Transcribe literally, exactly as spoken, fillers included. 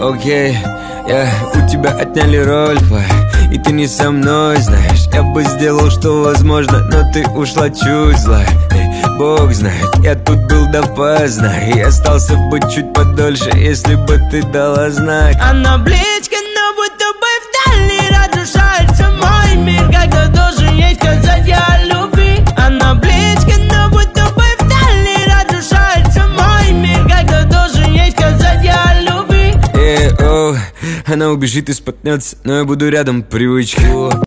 Окей, я, у тебя отняли роль, и ты не со мной, знаешь. Я бы сделал, что возможно, но ты ушла чуть злая. Бог знает, я тут был допоздна и остался бы чуть подольше, если бы ты дала знак. Она близко, но будто бы вдали разрушается мой мир, когда должен ей сказать я любви. Она близко, но будто бы вдали разрушается мой мир, когда должен ей сказать я любви. Э, о, она убежит и споткнется, но я буду рядом, привычка.